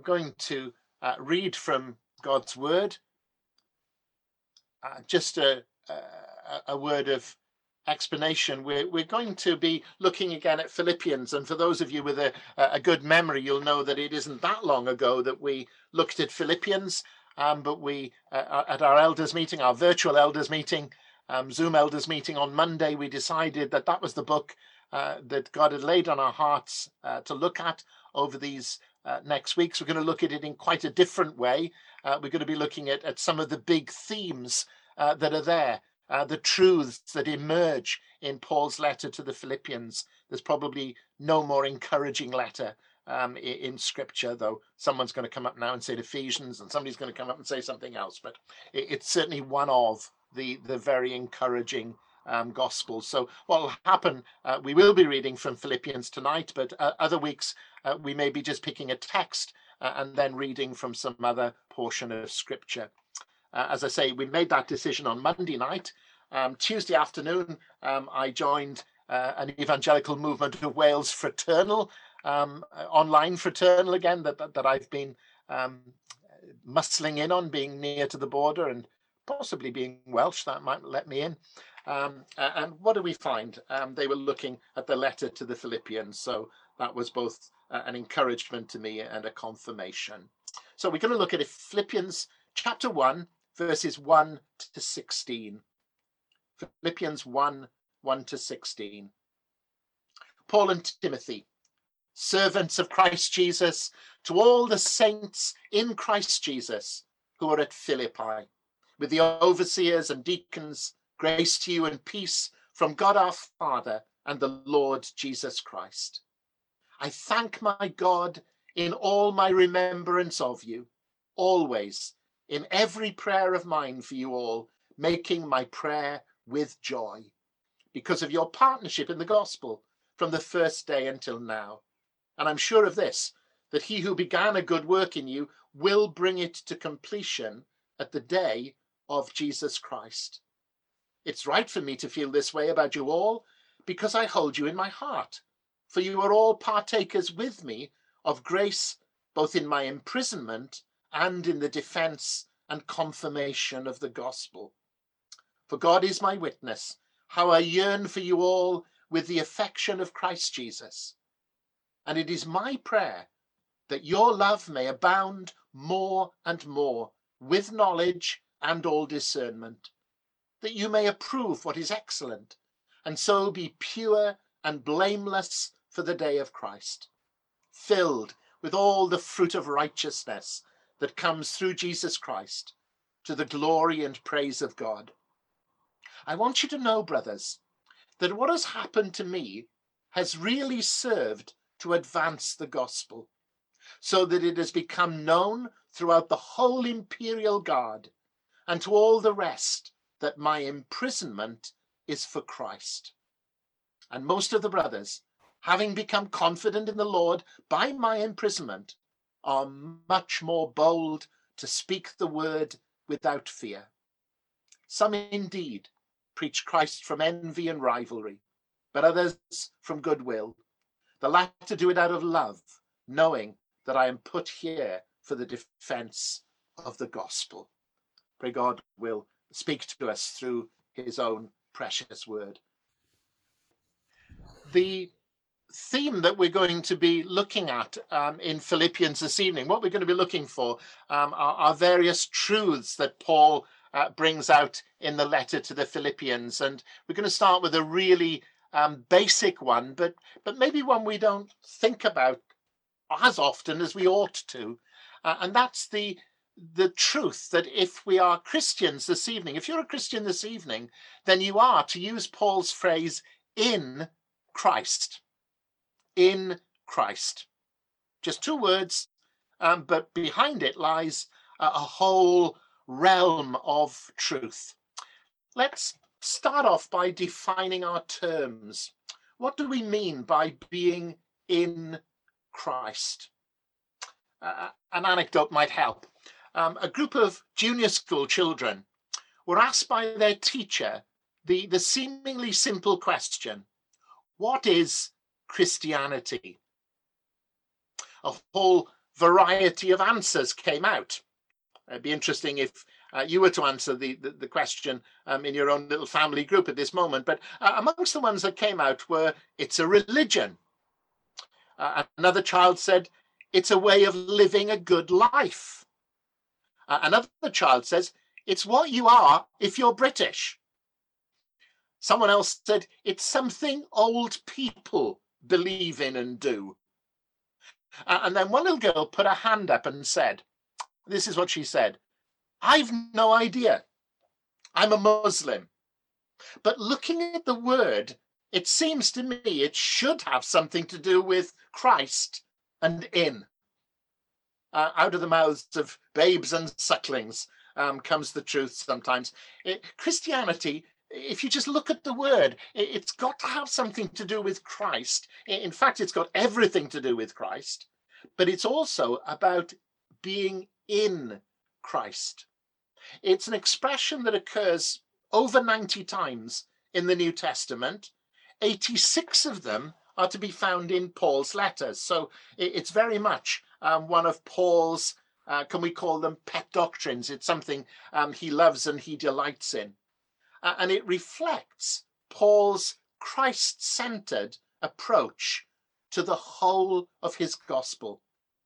going to read from God's word. Just a word of explanation. We're going to be looking again at Philippians, and for those of you with a good memory, you'll know that it isn't that long ago that we looked at Philippians, but we at our elders meeting, our virtual elders meeting, Zoom elders meeting on Monday, we decided that that was the book that God had laid on our hearts to look at over these next weeks. We're going to look at it in quite a different way. We're going to be looking at some of the big themes that are there. The truths that emerge in Paul's letter to the Philippians. There's probably no more encouraging letter in Scripture, though someone's going to come up now and say Ephesians, and somebody's going to come up and say something else. But it's certainly one of the very encouraging Gospels. So what will happen, we will be reading from Philippians tonight, but other weeks we may be just picking a text and then reading from some other portion of Scripture. As I say, we made that decision on Monday night. Tuesday afternoon, I joined an evangelical movement of Wales Fraternal, online Fraternal again, that I've been muscling in on, being near to the border and possibly being Welsh. That might let me in. And what do we find? They were looking at the letter to the Philippians. So that was both an encouragement to me and a confirmation. So we're going to look at Philippians chapter 1, verses 1 to 16. Philippians 1, 1 to 16. Paul and Timothy, servants of Christ Jesus, to all the saints in Christ Jesus who are at Philippi, with the overseers and deacons, grace to you and peace from God our Father and the Lord Jesus Christ. I thank my God in all my remembrance of you, always, in every prayer of mine for you all, making my prayer with joy, because of your partnership in the gospel from the first day until now. And I'm sure of this, that he who began a good work in you will bring it to completion at the day of Jesus Christ. It's right for me to feel this way about you all, because I hold you in my heart, for you are all partakers with me of grace, both in my imprisonment and in the defense and confirmation of the gospel. For God is my witness, how I yearn for you all with the affection of Christ Jesus. And it is my prayer that your love may abound more and more with knowledge and all discernment, that you may approve what is excellent, and so be pure and blameless for the day of Christ, filled with all the fruit of righteousness that comes through Jesus Christ, to the glory and praise of God. I want you to know, brothers, that what has happened to me has really served to advance the gospel, so that it has become known throughout the whole imperial guard and to all the rest that my imprisonment is for Christ. And most of the brothers, having become confident in the Lord by my imprisonment, are much more bold to speak the word without fear. Some indeed preach Christ from envy and rivalry, but others from goodwill. The latter do it out of love, knowing that I am put here for the defense of the gospel. Pray God will speak to us through his own precious word. The theme that we're going to be looking at in Philippians this evening, what we're going to be looking for are various truths that Paul brings out in the letter to the Philippians. And we're going to start with a really basic one, but maybe one we don't think about as often as we ought to. And that's the truth that if we are Christians this evening, if you're a Christian this evening, then you are, to use Paul's phrase, in Christ. In Christ. Just two words, but behind it lies a whole realm of truth. Let's start off by defining our terms. What do we mean by being in Christ? An anecdote might help. A group of junior school children were asked by their teacher the seemingly simple question, what is Christianity? A whole variety of answers came out. It'd be interesting if you were to answer the question in your own little family group at this moment. But amongst the ones that came out were, it's a religion. Another child said, it's a way of living a good life. Another child says, it's what you are if you're British. Someone else said, it's something old people believe in and do. And then one little girl put her hand up and said, this is what she said, I've no idea. I'm a Muslim. But looking at the word, it seems to me it should have something to do with Christ and in. Out of the mouths of babes and sucklings comes the truth sometimes. Christianity, if you just look at the word, it's got to have something to do with Christ. In fact, it's got everything to do with Christ, but it's also about being in Christ. It's an expression that occurs over 90 times in the New Testament. 86 of them are to be found in Paul's letters. So it's very much one of Paul's, can we call them pet doctrines? It's something he loves and he delights in. And it reflects Paul's Christ-centered approach to the whole of his gospel.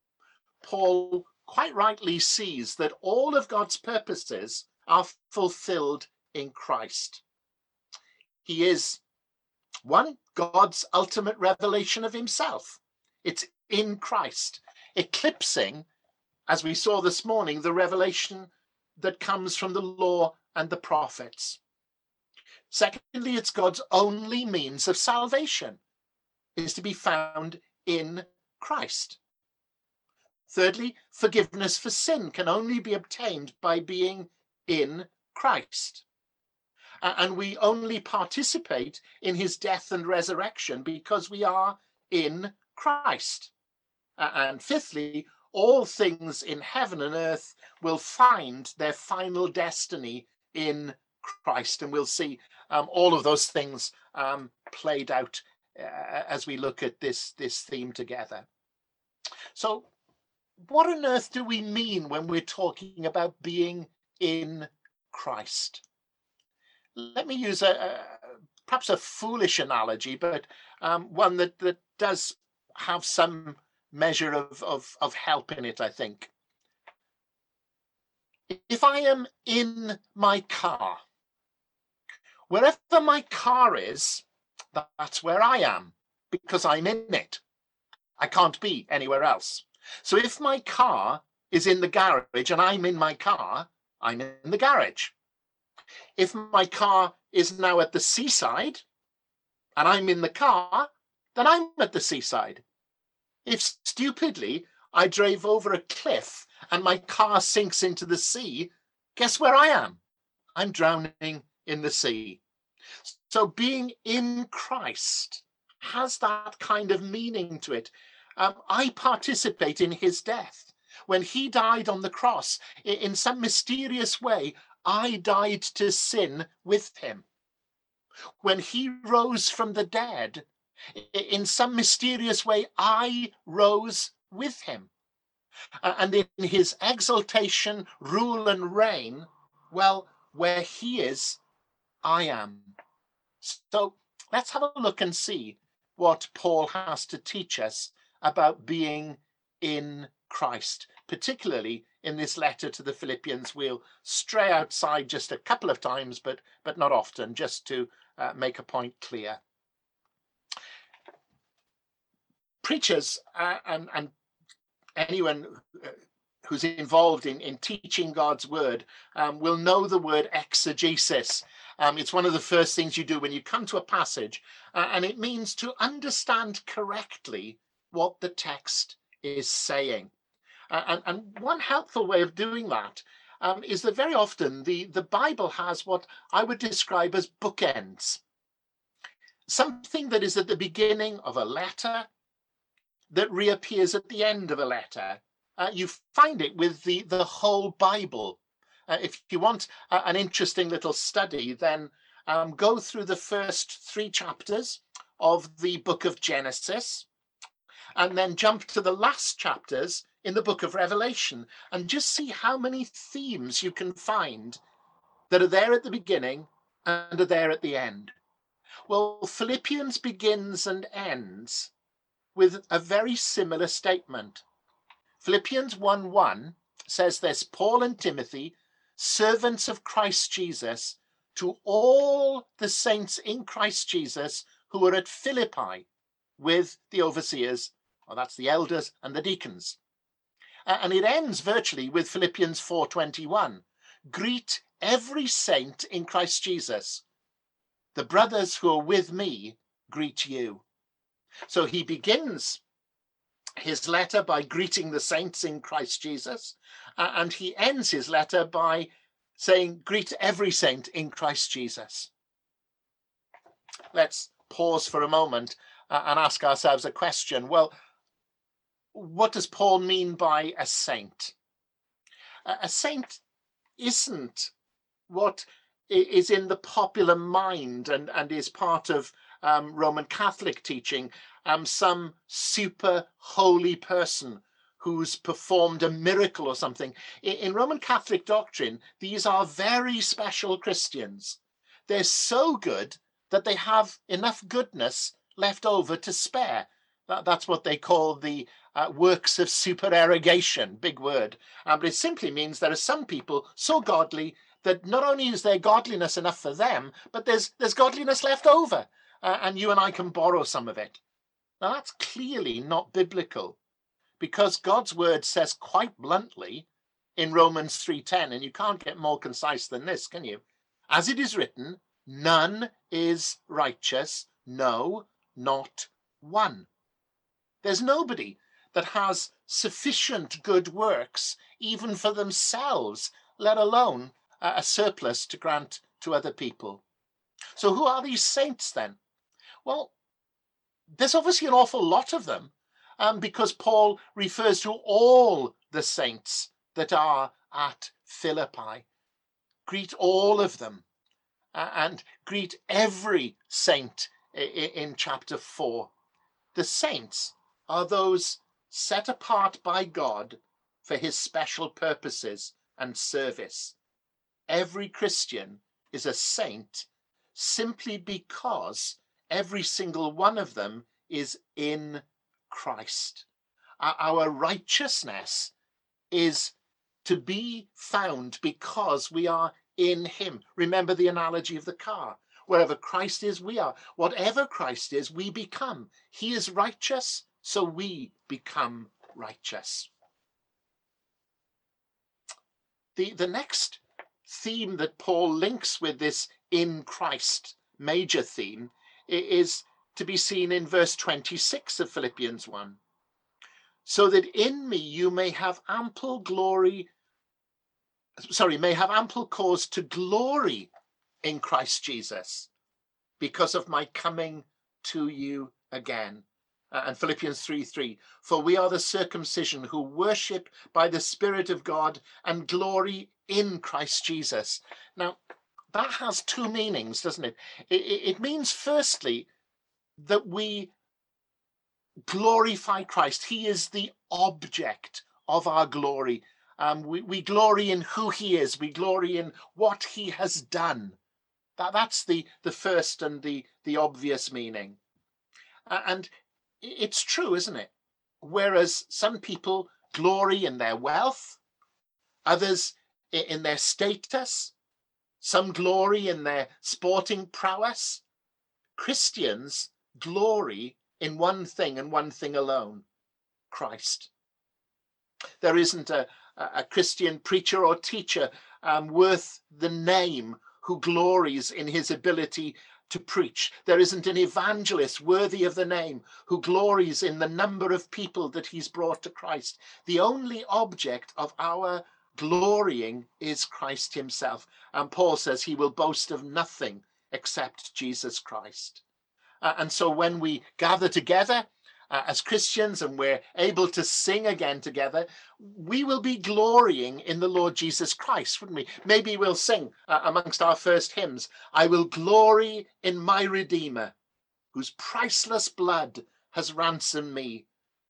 Paul quite rightly sees that all of God's purposes are fulfilled in Christ. He is, one, God's ultimate revelation of himself. It's in Christ, eclipsing, as we saw this morning, the revelation that comes from the law and the prophets. Secondly, it's God's only means of salvation, is to be found in Christ. Thirdly, forgiveness for sin can only be obtained by being in Christ. And we only participate in his death and resurrection because we are in Christ. And fifthly, all things in heaven and earth will find their final destiny in Christ. And we'll see all of those things played out as we look at this theme together. So what on earth do we mean when we're talking about being in Christ? Let me use perhaps a foolish analogy, but one that does have some measure of help in it, I think. If I am in my car, wherever my car is, that's where I am, because I'm in it. I can't be anywhere else. So if my car is in the garage and I'm in my car, I'm in the garage. If my car is now at the seaside and I'm in the car, then I'm at the seaside. If stupidly I drove over a cliff and my car sinks into the sea, guess where I am? I'm drowning in the sea. So being in Christ has that kind of meaning to it. I participate in his death. When he died on the cross, in some mysterious way, I died to sin with him. When he rose from the dead, in some mysterious way, I rose with him. And in his exaltation, rule and reign, well, where he is, I am. So let's have a look and see what Paul has to teach us about being in Christ, particularly in this letter to the Philippians. We'll stray outside just a couple of times, but not often, just to make a point clear. Preachers and anyone who's involved in teaching God's word will know the word exegesis. It's one of the first things you do when you come to a passage, and it means to understand correctly what the text is saying. And one helpful way of doing that is that very often the Bible has what I would describe as bookends. Something that is at the beginning of a letter that reappears at the end of a letter. You find it with the whole Bible. If you want an interesting little study, then go through the first 3 chapters of the book of Genesis. and then jump to the last chapters in the book of Revelation and just see how many themes you can find that are there at the beginning and are there at the end. Well, Philippians begins and ends with a very similar statement. Philippians 1:1 says this: Paul and Timothy, servants of Christ Jesus, to all the saints in Christ Jesus who are at Philippi with the overseers, or that's the elders and the deacons. And it ends virtually with Philippians 4:21. Greet every saint in Christ Jesus. The brothers who are with me greet you. So he begins his letter by greeting the saints in Christ Jesus, and he ends his letter by saying, greet every saint in Christ Jesus. Let's pause for a moment and ask ourselves a question. Well, what does Paul mean by a saint? A saint isn't what is in the popular mind and is part of Roman Catholic teaching, some super holy person who's performed a miracle or something. In Roman Catholic doctrine, these are very special Christians. They're so good that they have enough goodness left over to spare. That's what they call the works of supererogation, big word. But it simply means there are some people so godly that not only is there godliness enough for them, but there's godliness left over, and you and I can borrow some of it. Now that's clearly not biblical, because God's word says quite bluntly in Romans 3:10, and you can't get more concise than this, can you? As it is written, none is righteous, no, not one. There's nobody that has sufficient good works, even for themselves, let alone a surplus to grant to other people. So who are these saints then? Well, there's obviously an awful lot of them, because Paul refers to all the saints that are at Philippi. Greet all of them, and greet every saint in chapter 4. The saints are those set apart by God for his special purposes and service. Every Christian is a saint simply because every single one of them is in Christ. Our righteousness is to be found because we are in him. Remember the analogy of the car. Wherever Christ is, we are. Whatever Christ is, we become. He is righteous, so we become righteous. The next theme that Paul links with this in Christ major theme is to be seen in verse 26 of Philippians 1. So that in me you may have ample cause to glory in Christ Jesus because of my coming to you again. And Philippians 3:3, for we are the circumcision who worship by the Spirit of God and glory in Christ Jesus. Now, that has two meanings, doesn't it? It means, firstly, that we glorify Christ. He is the object of our glory. We glory in who he is. We glory in what he has done. That's the first and the obvious meaning. And it's true, isn't it? Whereas some people glory in their wealth, others in their status, some glory in their sporting prowess, Christians glory in one thing and one thing alone: Christ. There isn't a Christian preacher or teacher worth the name who glories in his ability to preach. There isn't an evangelist worthy of the name who glories in the number of people that he's brought to Christ. The only object of our glorying is Christ himself. And Paul says he will boast of nothing except Jesus Christ. And so when we gather together as Christians and we're able to sing again together, we will be glorying in the Lord Jesus Christ, wouldn't we? Maybe we'll sing amongst our first hymns, I will glory in my Redeemer, whose priceless blood has ransomed me.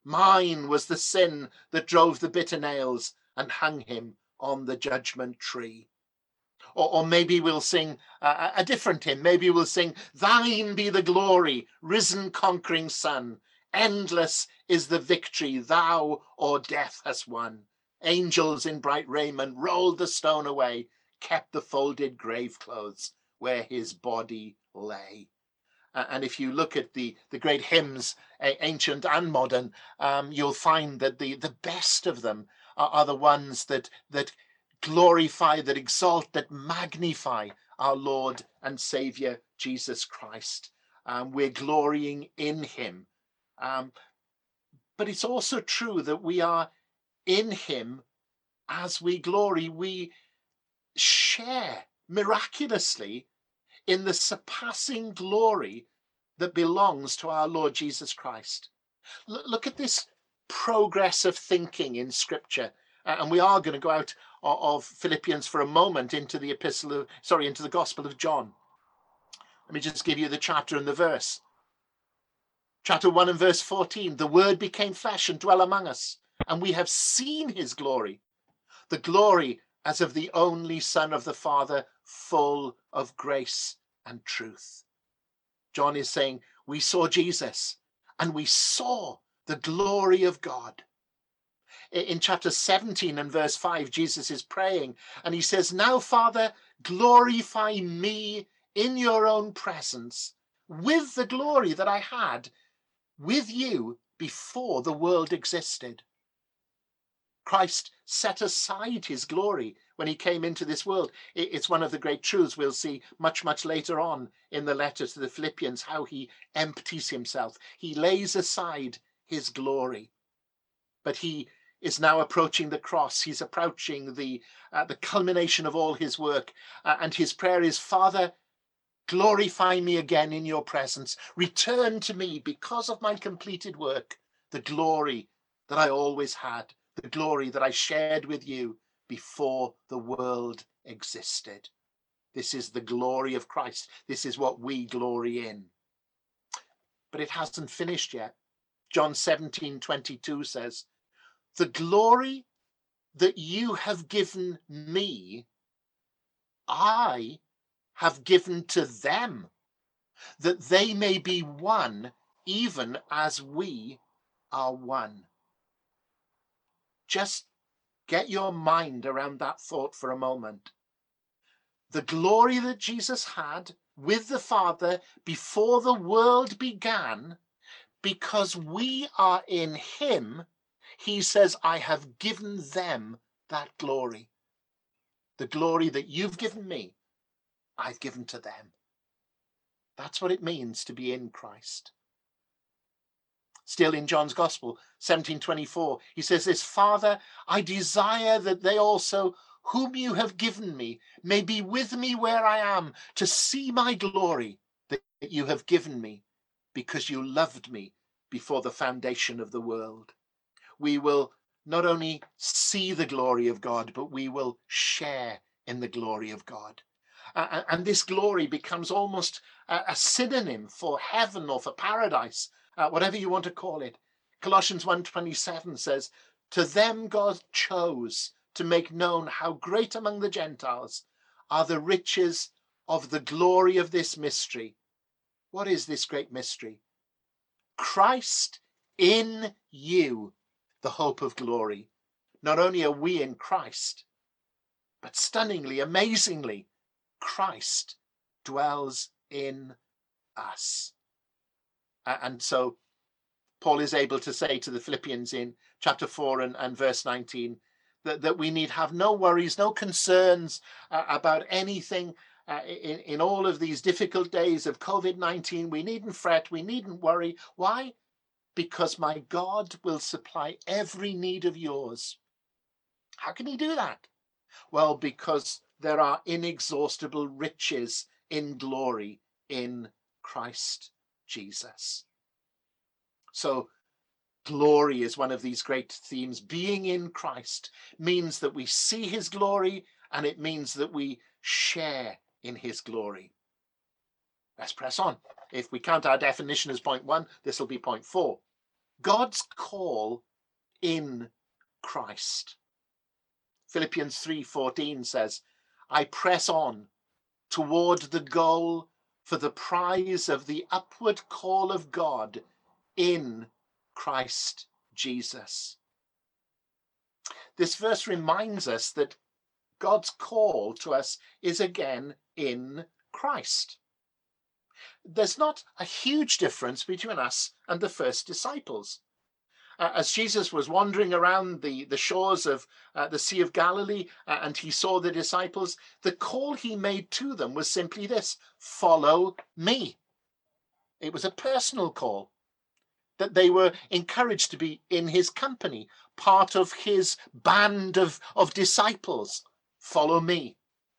Mine was the sin that drove the bitter nails and hung him on the judgment tree. Or maybe we'll sing a different hymn. Maybe we'll sing, thine be the glory, risen conquering Son. Endless is the victory thou o'er death hast won. Angels in bright raiment rolled the stone away, kept the folded grave clothes where his body lay. And if you look at the great hymns, ancient and modern, you'll find that the best of them are the ones that glorify, that exalt, that magnify our Lord and Saviour Jesus Christ. We're glorying in him. But it's also true that we are in him as we glory. We share miraculously in the surpassing glory that belongs to our Lord Jesus Christ. Look at this progress of thinking in Scripture. And we are going to go out of Philippians for a moment into the into the Gospel of John. Let me just give you the chapter and the verse. Chapter 1 and verse 14. The Word became flesh and dwelt among us, and we have seen his glory. The glory as of the only Son of the Father, full of grace and truth. John is saying, we saw Jesus, and we saw the glory of God. In chapter 17 and verse 5, Jesus is praying, and he says, now, Father, glorify me in your own presence with the glory that I had with you before the world existed. Christ set aside his glory when he came into this world. It's one of the great truths we'll see much, much later on in the letter to the Philippians, how he empties himself. He lays aside his glory. But he is now approaching the cross. He's approaching the culmination of all his work. And his prayer is, Father, glorify me again in your presence. Return to me, because of my completed work, the glory that I always had, the glory that I shared with you before the world existed. This is the glory of Christ. This is what we glory in. But it hasn't finished yet. John 17:22 says, the glory that you have given me, I have given to them, that they may be one, even as we are one. Just get your mind around that thought for a moment. The glory that Jesus had with the Father before the world began, because we are in him, he says, I have given them that glory. The glory that you've given me, I've given to them. That's what it means to be in Christ. Still in John's Gospel, 17:24, he says this, Father, I desire that they also, whom you have given me, may be with me where I am, to see my glory that you have given me, because you loved me before the foundation of the world. We will not only see the glory of God, but we will share in the glory of God. And this glory becomes almost a synonym for heaven or for paradise, whatever you want to call it. Colossians 1:27 says, to them God chose to make known how great among the Gentiles are the riches of the glory of this mystery. What is this great mystery? Christ in you, the hope of glory. Not only are we in Christ, but stunningly, amazingly, Christ dwells in us. And so Paul is able to say to the Philippians in chapter 4 and verse 19 that we need have no worries, no concerns about anything in all of these difficult days of COVID-19. We needn't fret, we needn't worry. Why? Because my God will supply every need of yours. How can he do that? Well, because there are inexhaustible riches in glory in Christ Jesus. So glory is one of these great themes. Being in Christ means that we see his glory, and it means that we share in his glory. Let's press on. If we count our definition as point 1, this will be point 4. God's call in Christ. Philippians 3:14 says, I press on toward the goal for the prize of the upward call of God in Christ Jesus. This verse reminds us that God's call to us is again in Christ. There's not a huge difference between us and the first disciples. As Jesus was wandering around the shores of the Sea of Galilee and he saw the disciples, the call he made to them was simply this: follow me. It was a personal call, that they were encouraged to be in his company, part of his band of disciples. Follow me.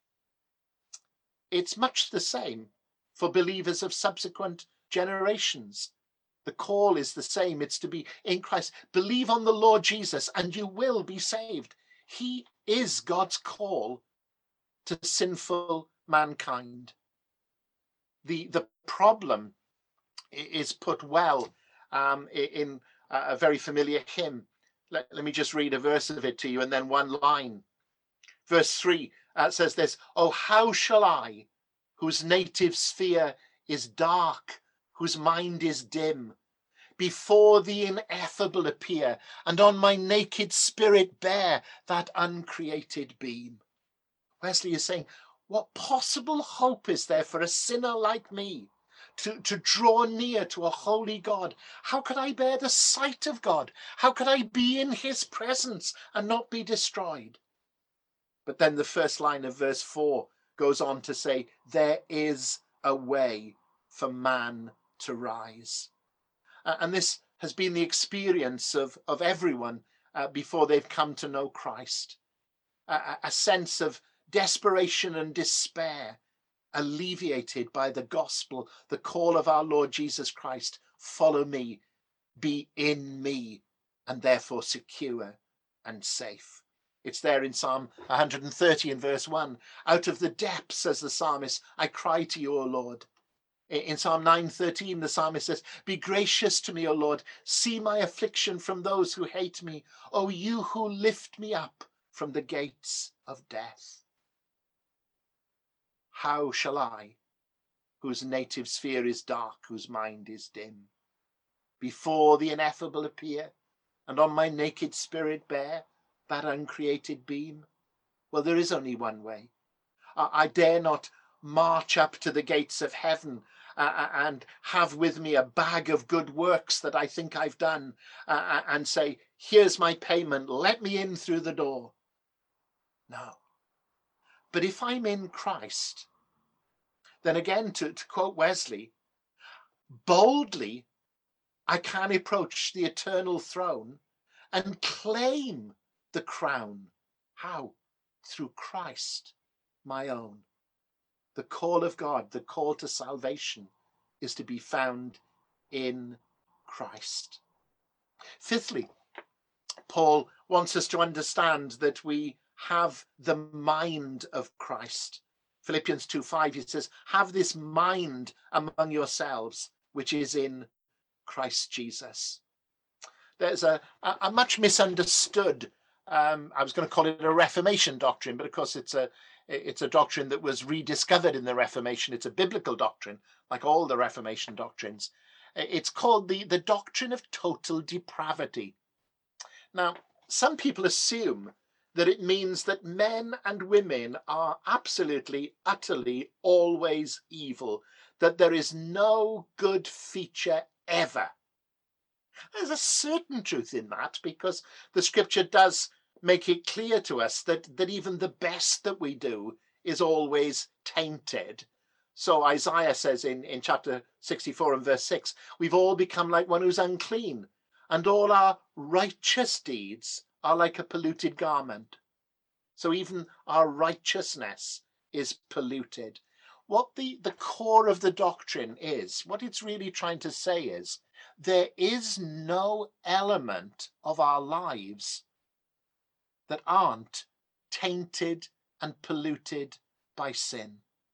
It's much the same for believers of subsequent generations. The call is the same. It's to be in Christ. Believe on the Lord Jesus and you will be saved. He is God's call to sinful mankind. The problem is put well in a very familiar hymn. Let me just read a verse of it to you and then one line. Verse 3 says this: Oh, how shall I, whose native sphere is dark, whose mind is dim, before the ineffable appear, and on my naked spirit bear that uncreated beam? Wesley is saying, what possible hope is there for a sinner like me to draw near to a holy God? How could I bear the sight of God? How could I be in his presence and not be destroyed? But then the first line of verse 4 goes on to say, there is a way for man to rise. And this has been the experience of everyone before they've come to know Christ. A sense of desperation and despair alleviated by the gospel, the call of our Lord Jesus Christ: follow me, be in me, and therefore secure and safe. It's there in Psalm 130 in verse 1. Out of the depths, says the psalmist, I cry to you, O Lord. In Psalm 9:13, the psalmist says, be gracious to me, O Lord. See my affliction from those who hate me. O you who lift me up from the gates of death. How shall I, whose native sphere is dark, whose mind is dim, before the ineffable appear, and on my naked spirit bear that uncreated beam? Well, there is only one way. I dare not march up to the gates of heaven and have with me a bag of good works that I think I've done and say, here's my payment, let me in through the door. No. But if I'm in Christ, then again, to quote Wesley, boldly I can approach the eternal throne and claim the crown. How? Through Christ, my own. The call of God, the call to salvation, is to be found in Christ. Fifthly, Paul wants us to understand that we have the mind of Christ. Philippians 2:5, he says, have this mind among yourselves, which is in Christ Jesus. There's a much misunderstood, I was going to call it a Reformation doctrine, but of course it's a doctrine that was rediscovered in the Reformation. It's a biblical doctrine, like all the Reformation doctrines. It's called the doctrine of total depravity. Now, some people assume that it means that men and women are absolutely, utterly, always evil, that there is no good feature ever. There's a certain truth in that, because the scripture does make it clear to us that even the best that we do is always tainted. So Isaiah says in chapter 64 and verse 6, we've all become like one who's unclean, and all our righteous deeds are like a polluted garment. So even our righteousness is polluted. What the core of the doctrine is, what it's really trying to say is, there is no element of our lives that aren't tainted and polluted by sin.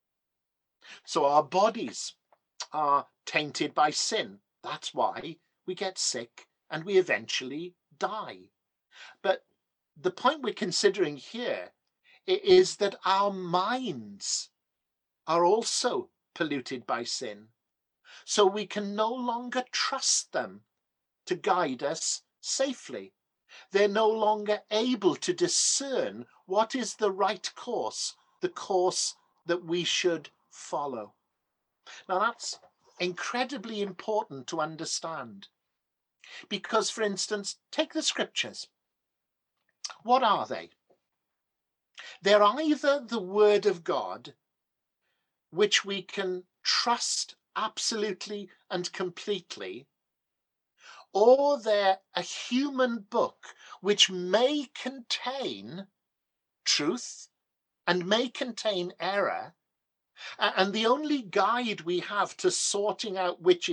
So our bodies are tainted by sin. That's why we get sick and we eventually die. But the point we're considering here is that our minds are also polluted by sin. So we can no longer trust them to guide us safely. They're no longer able to discern what is the right course, the course that we should follow. Now that's incredibly important to understand. Because, for instance, take the scriptures. What are they? They're either the word of God, which we can trust absolutely and completely, or they're a human book which may contain truth and may contain error, and the only guide we have to sorting out which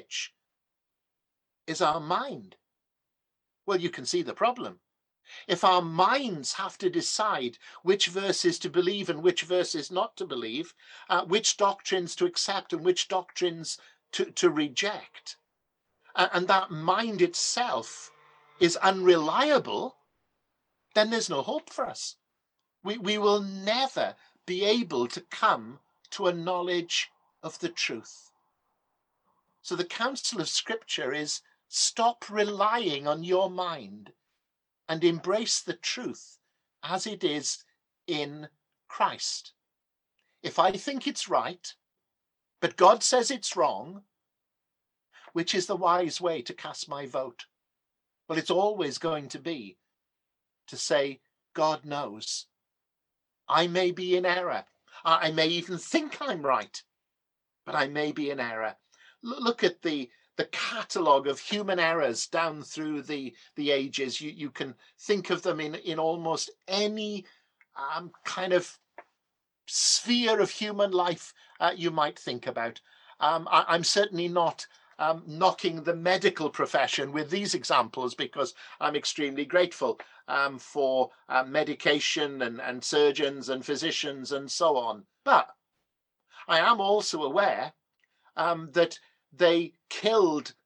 is our mind. Well, you can see the problem. If our minds have to decide which verses to believe and which verses not to believe, which doctrines to accept and which doctrines to reject, and that mind itself is unreliable, then there's no hope for us. We will never be able to come to a knowledge of the truth. So the counsel of Scripture is stop relying on your mind and embrace the truth as it is in Christ. If I think it's right, but God says it's wrong, which is the wise way to cast my vote? Well, it's always going to be to say, God knows. I may be in error. I may even think I'm right, but I may be in error. Look at the catalogue of human errors down through the ages. You can think of them in almost any kind of sphere of human life you might think about. I'm certainly not knocking the medical profession with these examples, because I'm extremely grateful for medication and surgeons and physicians and so on. But I am also aware that they killed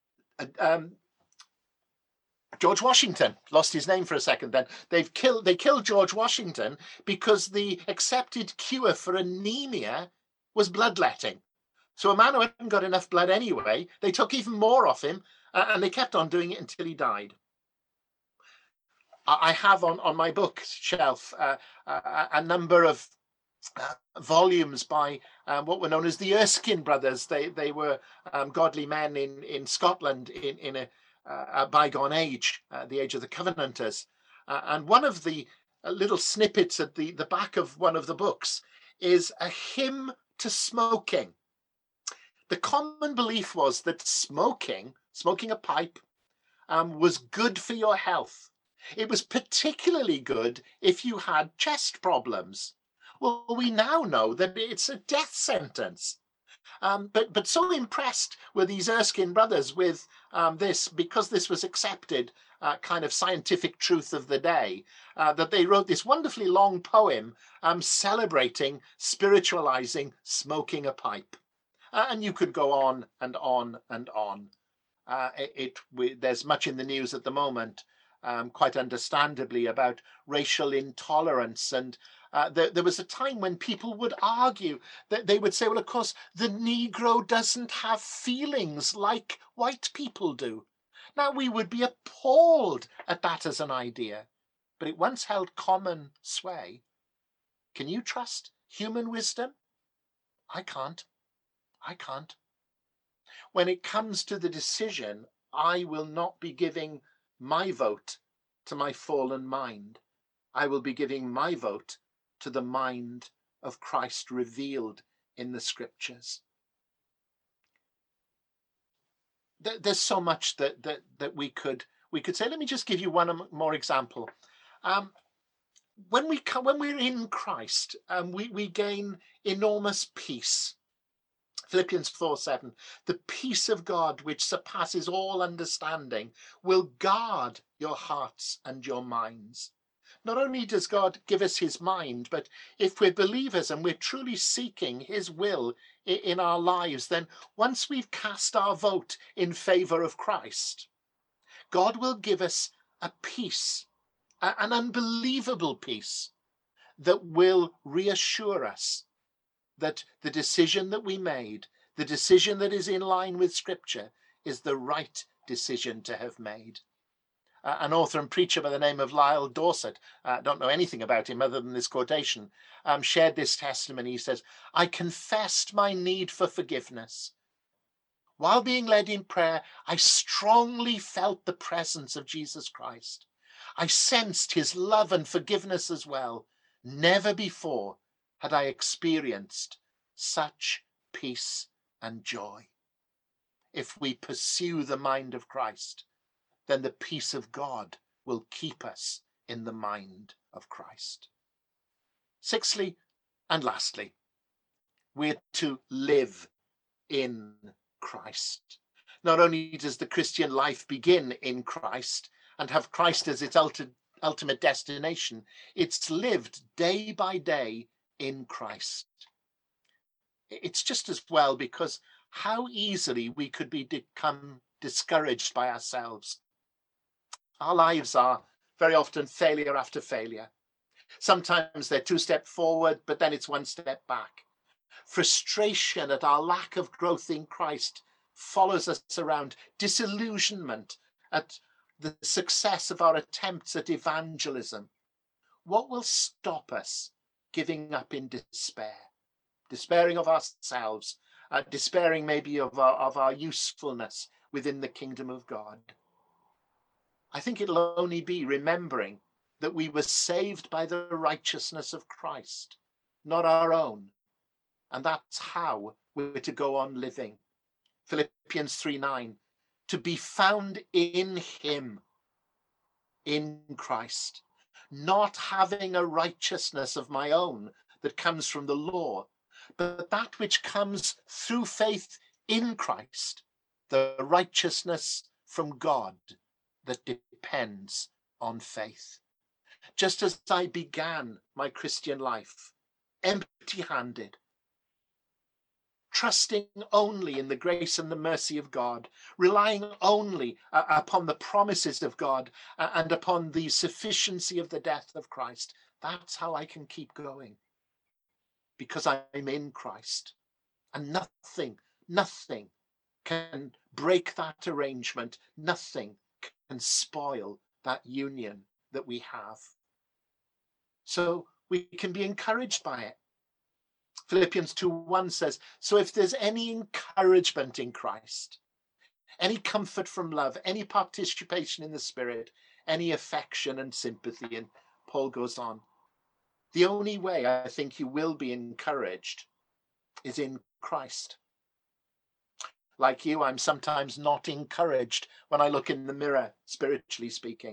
George Washington. Lost his name for a second then. They killed George Washington because the accepted cure for anemia was bloodletting. So a man who hadn't got enough blood anyway, they took even more off him, and they kept on doing it until he died. I have on my bookshelf a number of volumes by what were known as the Erskine brothers. They were godly men in Scotland in a bygone age, the age of the Covenanters. And one of the little snippets at the back of one of the books is a hymn to smoking. The common belief was that smoking a pipe, was good for your health. It was particularly good if you had chest problems. Well, we now know that it's a death sentence. But so impressed were these Erskine brothers with this, because this was accepted kind of scientific truth of the day, that they wrote this wonderfully long poem celebrating, spiritualizing smoking a pipe. And you could go on and on and on. There's much in the news at the moment, quite understandably, about racial intolerance. And there was a time when people would argue that they would say, well, of course, the Negro doesn't have feelings like white people do. Now, we would be appalled at that as an idea, but it once held common sway. Can you trust human wisdom? I can't. When it comes to the decision, I will not be giving my vote to my fallen mind. I will be giving my vote to the mind of Christ revealed in the Scriptures. There's so much that we could say. Let me just give you one more example. When we're in Christ, we gain enormous peace. Philippians 4:7, the peace of God, which surpasses all understanding, will guard your hearts and your minds. Not only does God give us his mind, but if we're believers and we're truly seeking his will in our lives, then once we've cast our vote in favor of Christ, God will give us a peace, an unbelievable peace that will reassure us that the decision that we made, the decision that is in line with Scripture, is the right decision to have made. An author and preacher by the name of Lyle Dorset, don't know anything about him other than this quotation, shared this testimony. He says, "I confessed my need for forgiveness. While being led in prayer, I strongly felt the presence of Jesus Christ. I sensed his love and forgiveness as well. Never before had I experienced such peace and joy." If we pursue the mind of Christ, then the peace of God will keep us in the mind of Christ. Sixthly, and lastly, we're to live in Christ. Not only does the Christian life begin in Christ and have Christ as its ultimate destination, it's lived day by day in Christ. It's just as well, because how easily we could become discouraged by ourselves. Our lives are very often failure after failure. Sometimes they're 2 steps forward, but then it's 1 step back. Frustration at our lack of growth in Christ follows us around. Disillusionment at the success of our attempts at evangelism. What will stop us giving up in despair? Despairing of ourselves, despairing maybe of our usefulness within the kingdom of God. I think it'll only be remembering that we were saved by the righteousness of Christ, not our own. And that's how we're to go on living. Philippians 3:9, to be found in him, in Christ, not having a righteousness of my own that comes from the law, but that which comes through faith in Christ, the righteousness from God that depends on faith. Just as I began my Christian life, empty-handed, trusting only in the grace and the mercy of God, relying only upon the promises of God and upon the sufficiency of the death of Christ, that's how I can keep going. Because I'm in Christ. And nothing can break that arrangement. Nothing can spoil that union that we have. So we can be encouraged by it. Philippians 2:1 says, so if there's any encouragement in Christ, any comfort from love, any participation in the Spirit, any affection and sympathy, and Paul goes on, the only way I think you will be encouraged is in Christ. Like you, I'm sometimes not encouraged when I look in the mirror, spiritually speaking.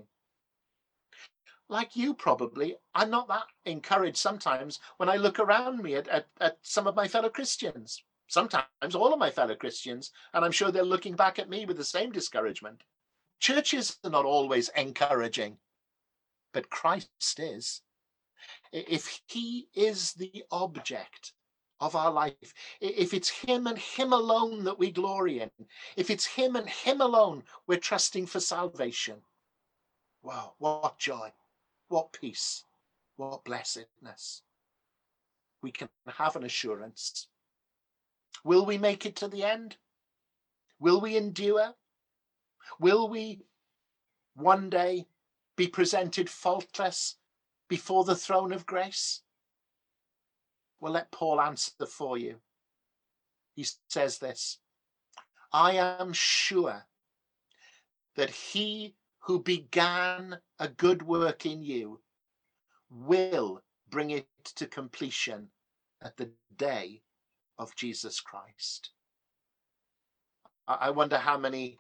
Like you probably, I'm not that encouraged sometimes when I look around me at some of my fellow Christians, sometimes all of my fellow Christians, and I'm sure they're looking back at me with the same discouragement. Churches are not always encouraging, but Christ is. If he is the object of our life, if it's him and him alone that we glory in, if it's him and him alone we're trusting for salvation, wow, what joy, what peace, what blessedness. We can have an assurance. Will we make it to the end? Will we endure? Will we one day be presented faultless before the throne of grace? Well, let Paul answer for you. He says this, I am sure that he who began a good work in you will bring it to completion at the day of Jesus Christ. I wonder how many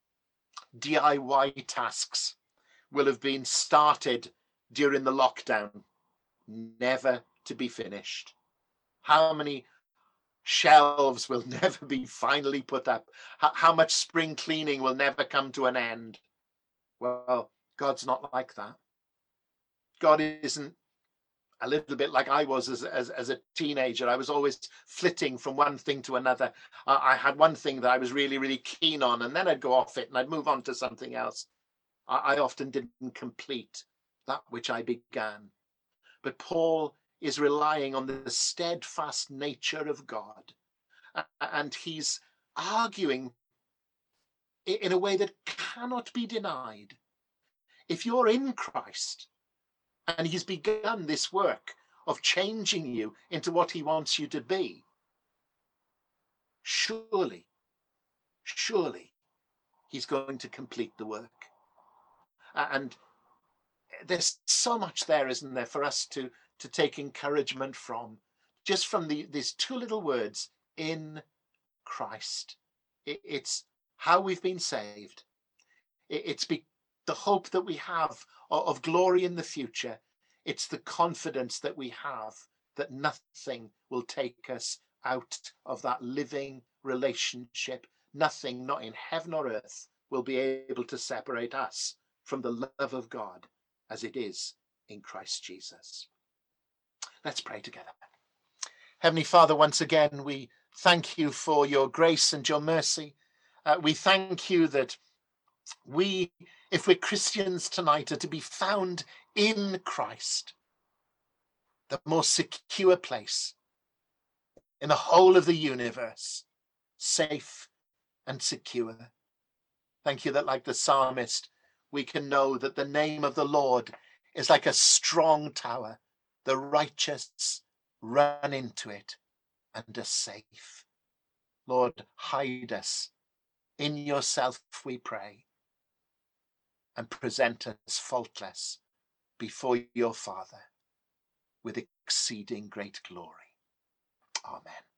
DIY tasks will have been started during the lockdown, never to be finished. How many shelves will never be finally put up? How much spring cleaning will never come to an end? Well, God's not like that. God isn't a little bit like I was as a teenager. I was always flitting from one thing to another. I had one thing that I was really, really keen on, and then I'd go off it and I'd move on to something else. I often didn't complete that which I began. But Paul is relying on the steadfast nature of God. And he's arguing in a way that cannot be denied. If you're in Christ and he's begun this work of changing you into what he wants you to be, surely he's going to complete the work. And there's so much there, isn't there, for us to take encouragement from, just from these two little words, in Christ. It's how we've been saved. It's the hope that we have of glory in the future. It's the confidence that we have that nothing will take us out of that living relationship. Nothing, not in heaven or earth, will be able to separate us from the love of God as it is in Christ Jesus. Let's pray together. Heavenly Father, once again, we thank you for your grace and your mercy. We thank you that we, if we're Christians tonight, are to be found in Christ, the most secure place in the whole of the universe, safe and secure. Thank you that, like the psalmist, we can know that the name of the Lord is like a strong tower. The righteous run into it and are safe. Lord, hide us in yourself, we pray, and present us faultless before your Father with exceeding great glory. Amen.